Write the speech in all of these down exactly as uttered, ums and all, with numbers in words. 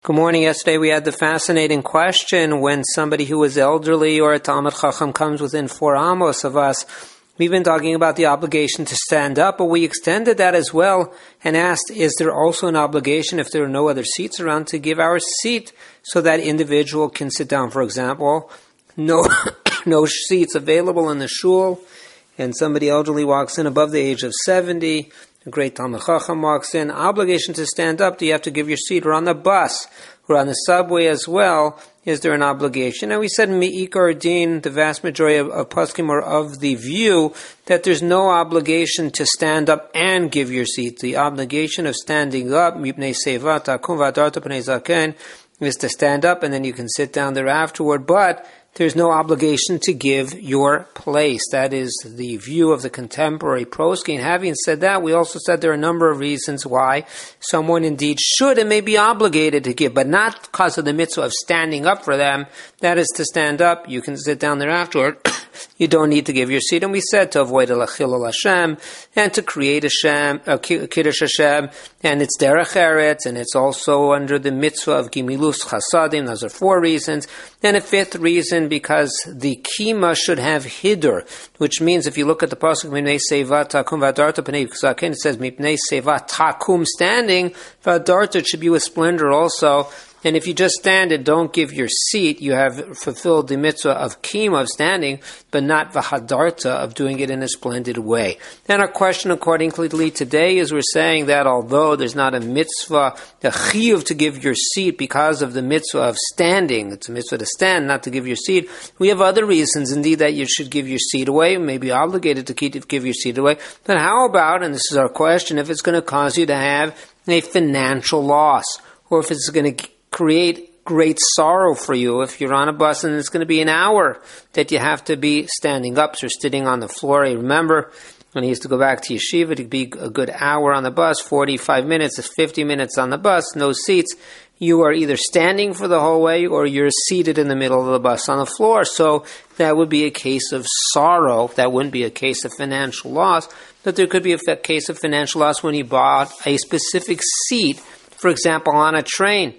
Good morning. Yesterday we had the fascinating question when somebody who is elderly or a Talmid Chacham comes within four amos of us. We've been talking about the obligation to stand up, but we extended that as well and asked, is there also an obligation if there are no other seats around to give our seat so that individual can sit down? For example, no, no seats available in the shul, and somebody elderly walks in above the age of seventy. A great Talmid Chacham walks in, obligation to stand up. Do you have to give your seat? Or on the bus, or on the subway as well, is there an obligation? And we said, Me'ikar Din, the vast majority of, of Poskim are of the view that there's no obligation to stand up and give your seat. The obligation of standing up, Mipnei Seva, Takum V'adarta Pnei Zaken, is to stand up and then you can sit down there afterward, but there's no obligation to give your place. That is the view of the contemporary poskim. Having said that, we also said there are a number of reasons why someone indeed should and may be obligated to give, but not because of the mitzvah of standing up for them. That is to stand up. You can sit down there afterward. You don't need to give your seat. And we said to avoid a chilul Hashem and to create a Shem, a kiddush Hashem, and it's derech eretz, and it's also under the mitzvah of gimilus chasadim. Those are four reasons. And a fifth reason, because the kima should have hidur, which means if you look at the pasuk mipnei seva takum v'adarta pnei zaken, it says mipnei seva takum, standing, v'adarta should be with splendor also. And if you just stand and don't give your seat, you have fulfilled the mitzvah of kima, of standing, but not v'hadarta, of doing it in a splendid way. And our question accordingly today is we're saying that although there's not a mitzvah, a chiyuv to give your seat because of the mitzvah of standing, it's a mitzvah to stand, not to give your seat, we have other reasons indeed that you should give your seat away, you may be obligated to keep, give your seat away. But how about, and this is our question, if it's going to cause you to have a financial loss, or if it's going to create great sorrow for you if you're on a bus and it's going to be an hour that you have to be standing up or sitting on the floor. I remember when I used to go back to yeshiva, it'd be a good hour on the bus, forty-five minutes, fifty minutes on the bus, no seats. You are either standing for the whole way or you're seated in the middle of the bus on the floor. So that would be a case of sorrow. That wouldn't be a case of financial loss. But there could be a case of financial loss when you bought a specific seat, for example, on a train.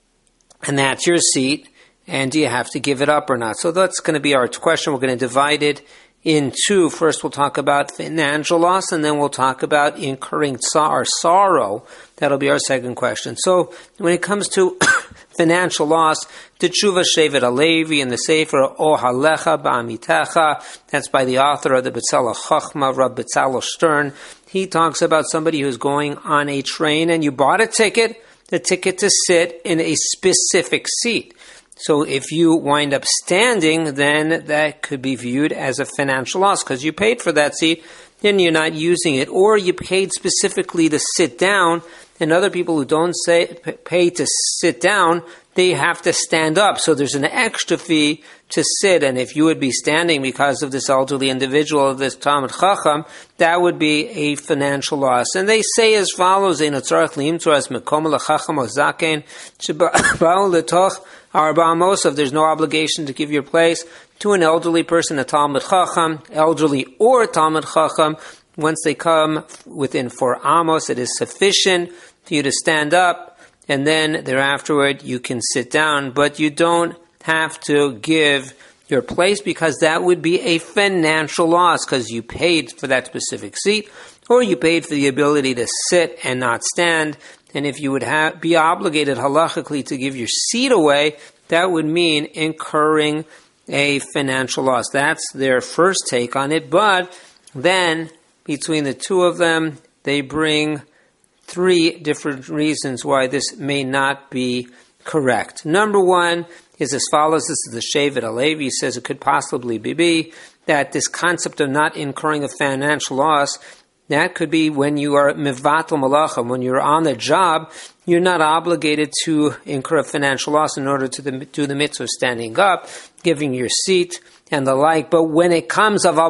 And that's your seat, and do you have to give it up or not? So that's going to be our question. We're going to divide it in two. First, we'll talk about financial loss, and then we'll talk about incurring our sorrow. That'll be our second question. So when it comes to financial loss, the Tshuva Shevet HaLevi in the Sefer Ohalecha Ba'amitecha, that's by the author of the Betzalel Chachma, Rav Betzalel Stern. He talks about somebody who's going on a train, and you bought a ticket, the ticket to sit in a specific seat. So if you wind up standing, then that could be viewed as a financial loss because you paid for that seat and you're not using it. Or you paid specifically to sit down, and other people who don't say, pay to sit down, they have to stand up. So there's an extra fee to sit, and if you would be standing because of this elderly individual, of this Talmid Chacham, that would be a financial loss. And they say as follows, Ein tzarich liimtzor as mekom lechacham o zaken sheba'u letoch arba amosav. There's no obligation to give your place to an elderly person, a Talmid Chacham, elderly or Talmid Chacham. Once they come within four amos, it is sufficient for you to stand up, and then thereafterward you can sit down, but you don't have to give your place because that would be a financial loss because you paid for that specific seat, or you paid for the ability to sit and not stand. And if you would have, be obligated halachically to give your seat away, that would mean incurring a financial loss. That's their first take on it. But then between the two of them, they bring three different reasons why this may not be correct. Number one is as follows. This is the Shevet HaLevi. He says it could possibly be that this concept of not incurring a financial loss, that could be when you are mivatal malacha, when you're on the job, you're not obligated to incur a financial loss in order to the, do the mitzvah of standing up, giving your seat, and the like. But when it comes of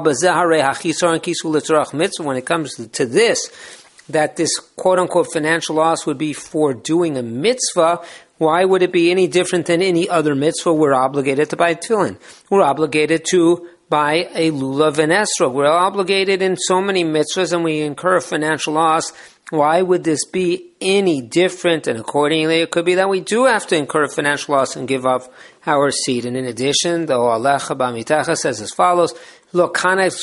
mitzvah, when it comes to this, that this quote-unquote financial loss would be for doing a mitzvah, why would it be any different than any other mitzvah? We're obligated to buy tefillin. We're obligated to buy a lulav and esrog. We're obligated in so many mitzvahs, and we incur a financial loss Why would this be any different? And accordingly, it could be that we do have to incur financial loss and give up our seat. And in addition, the O'alecha B'Mitacha says as follows, Look,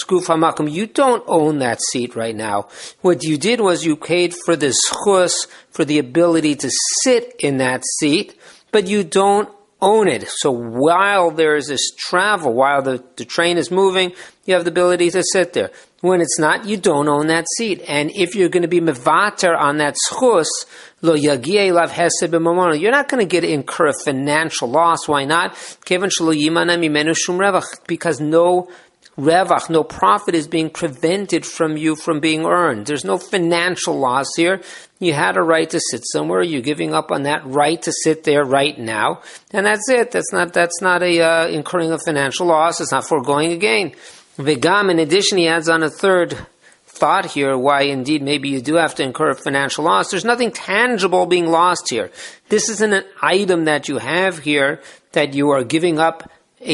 you don't own that seat right now. What you did was you paid for the schus, for the ability to sit in that seat, but you don't own it. So while there is this travel, while the, the train is moving, you have the ability to sit there. When it's not, you don't own that seat. And if you're going to be mevater on that schus, lo yagieh lav hesed b'mamono, you're not going to get incur a financial loss. Why not? Kevan shelo yimana mimenu shum revach, because no revach, no profit is being prevented from you from being earned. There's no financial loss here. You had a right to sit somewhere. You're giving up on that right to sit there right now, and that's it. That's not that's not a uh, incurring a financial loss. It's not foregoing a gain. Vegam, in addition, he adds on a third thought here, why indeed maybe you do have to incur a financial loss. There's nothing tangible being lost here. This isn't an item that you have here that you are giving up a,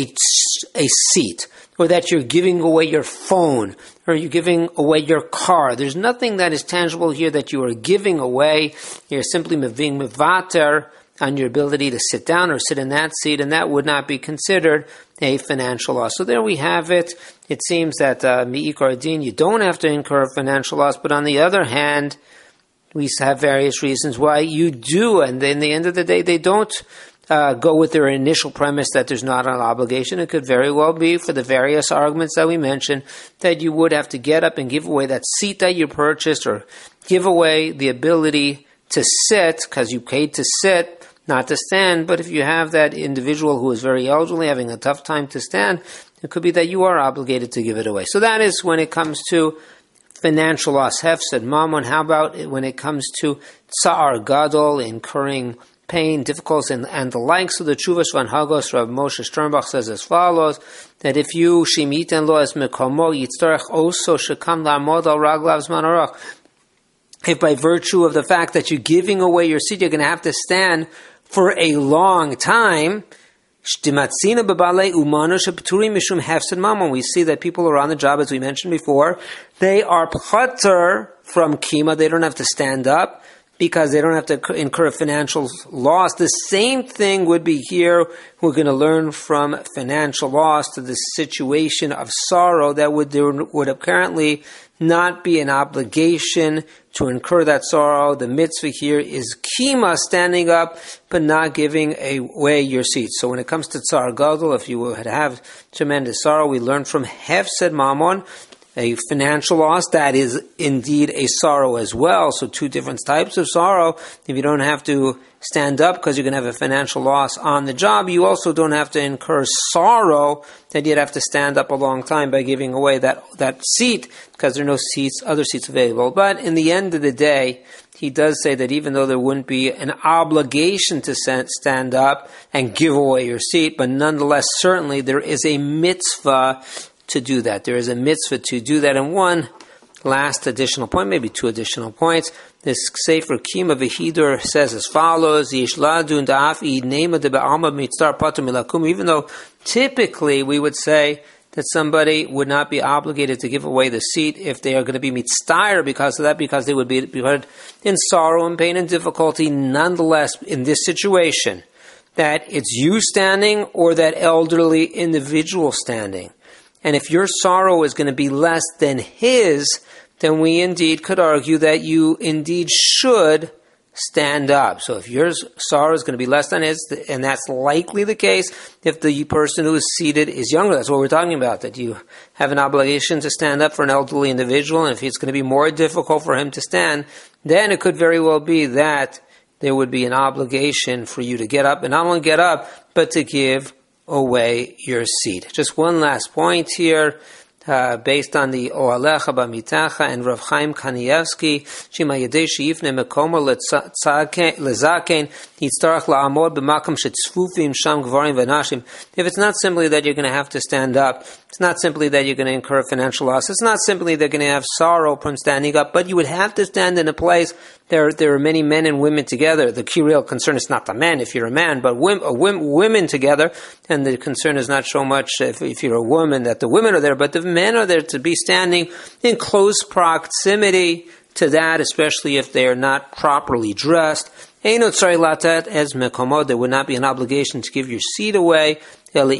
a seat, or that you're giving away your phone, or you're giving away your car. There's nothing that is tangible here that you are giving away. You're simply being mevater on your ability to sit down or sit in that seat, and that would not be considered a financial loss. So there we have it. It seems that mi'ikar din, you don't have to incur a financial loss, but on the other hand, we have various reasons why you do, and in the end of the day, they don't uh, go with their initial premise that there's not an obligation. It could very well be, for the various arguments that we mentioned, that you would have to get up and give away that seat that you purchased, or give away the ability to sit, because you paid to sit, not to stand. But if you have that individual who is very elderly, having a tough time to stand, it could be that you are obligated to give it away. So that is when it comes to financial loss, hefsed, mammon. How about when it comes to tsar gadol, incurring pain, difficulties, and, and the like? So the Chuvas Van Hagos, Rav Moshe Sternbach says as follows, that if you shemiten lo es mekomo yitztarech oso shekam la'amod al raglav zman arach, if by virtue of the fact that you're giving away your seat, you're going to have to stand for a long time, we see that people are on the job, as we mentioned before, they are pater from kima, they don't have to stand up, because they don't have to incur a financial loss. The same thing would be here. We're going to learn from financial loss to the situation of sorrow, that would there would apparently not be an obligation to incur that sorrow. The mitzvah here is kima, standing up, but not giving away your seat. So when it comes to tsar gadol, if you would have tremendous sorrow, we learn from hefsed mammon, a financial loss, that is indeed a sorrow as well. So two different types of sorrow. If you don't have to stand up because you're going to have a financial loss on the job, you also don't have to incur sorrow that you'd have to stand up a long time by giving away that, that seat, because there are no seats, other seats available. But in the end of the day, he does say that even though there wouldn't be an obligation to stand up and give away your seat, but nonetheless, certainly there is a mitzvah to do that. There is a mitzvah to do that. And one last additional point, maybe two additional points. This Sefer Kima V'Hidur says as follows, even though typically we would say that somebody would not be obligated to give away the seat if they are going to be mitztayr because of that, because they would be in sorrow and pain and difficulty. Nonetheless, in this situation, that it's you standing or that elderly individual standing, and if your sorrow is going to be less than his, then we indeed could argue that you indeed should stand up. So if your sorrow is going to be less than his, and that's likely the case if the person who is seated is younger, that's what we're talking about, that you have an obligation to stand up for an elderly individual, and if it's going to be more difficult for him to stand, then it could very well be that there would be an obligation for you to get up, and not only get up, but to give away your seat. Just one last point here, uh, based on the O'alecha B'Mitacha and Rav Chaim Kanievsky, Shema Yedei Sheifne Mekomo Lezaken Yitztarach La'amod B'Makam Shetzfufim Sham Gvarim V'Nashim. If it's not simply that you're going to have to stand up, it's not simply that you're going to incur financial loss, it's not simply they're going to have sorrow from standing up, but you would have to stand in a place there there are many men and women together. The key real concern is not the men if you're a man, but women, uh, women together, and the concern is not so much if, if you're a woman that the women are there, but the men are there to be standing in close proximity to that, especially if they are not properly dressed. Einot tzari latet ez mekomod, there would not be an obligation to give your seat away, unless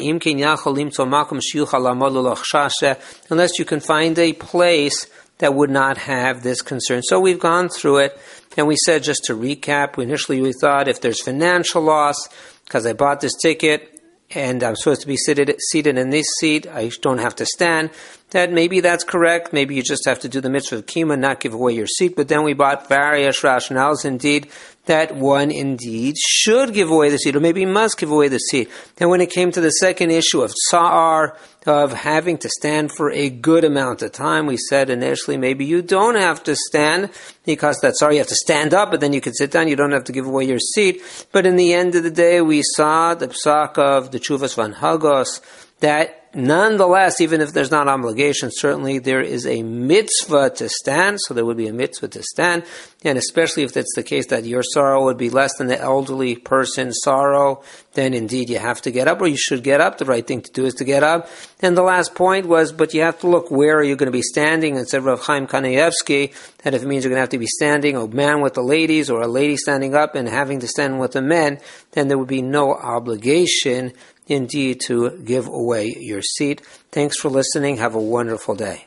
you can find a place that would not have this concern. So we've gone through it, and we said, just to recap, initially we thought if there's financial loss, because I bought this ticket, and I'm supposed to be seated, seated in this seat, I don't have to stand, that maybe that's correct, maybe you just have to do the mitzvah of kima, not give away your seat, but then we bought various rationales, indeed, that one indeed should give away the seat, or maybe must give away the seat. And when it came to the second issue of tsa'ar, of having to stand for a good amount of time, we said initially maybe you don't have to stand, because that's sorry, you have to stand up, but then you can sit down, you don't have to give away your seat. But in the end of the day, we saw the psak of the Chuvas Van Hagos, that nonetheless, even if there's not obligation, certainly there is a mitzvah to stand, so there would be a mitzvah to stand, and especially if it's the case that your sorrow would be less than the elderly person's sorrow, then indeed you have to get up, or you should get up. The right thing to do is to get up. And the last point was, but you have to look, where are you going to be standing? And said Rav Chaim Kanievsky, that if it means you're going to have to be standing, a man with the ladies, or a lady standing up and having to stand with the men, then there would be no obligation indeed to give away your seat. Thanks for listening. Have a wonderful day.